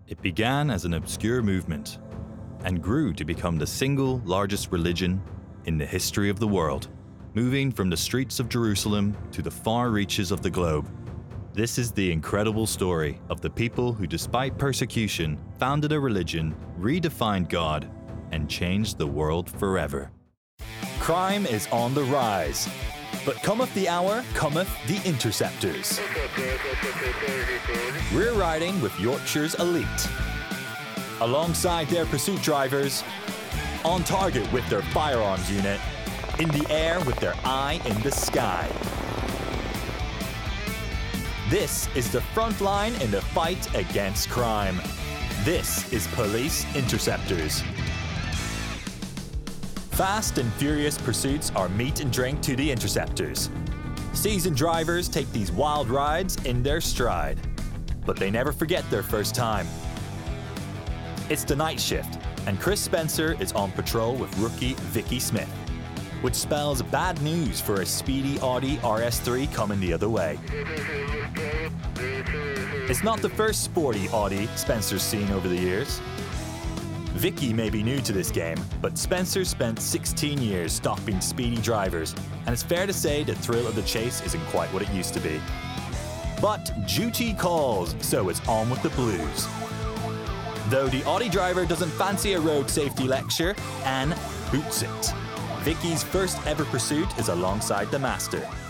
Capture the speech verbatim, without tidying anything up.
It began as an obscure movement and grew to become the single largest religion in the history of the world, moving from the streets of Jerusalem to the far reaches of the globe. This is the incredible story of the people who, despite persecution, founded a religion, redefined God, and changed the world forever. Crime is on the rise, but cometh the hour, cometh the interceptors. Rear riding with Yorkshire's elite. Alongside their pursuit drivers, on target with their firearms unit, in the air with their eye in the sky. This is the front line in the fight against crime. This is Police Interceptors. Fast and furious pursuits are meat and drink to the interceptors. Seasoned drivers take these wild rides in their stride, but they never forget their first time. It's the night shift, and Chris Spencer is on patrol with rookie Vicky Smith, which spells bad news for a speedy Audi R S three coming the other way. It's not the first sporty Audi Spencer's seen over the years. Vicky may be new to this game, but Spencer spent sixteen years stopping speedy drivers, and it's fair to say the thrill of the chase isn't quite what it used to be. But duty calls, so it's on with the blues. Though the Audi driver doesn't fancy a road safety lecture, and boots it. Vicky's first ever pursuit is alongside the master,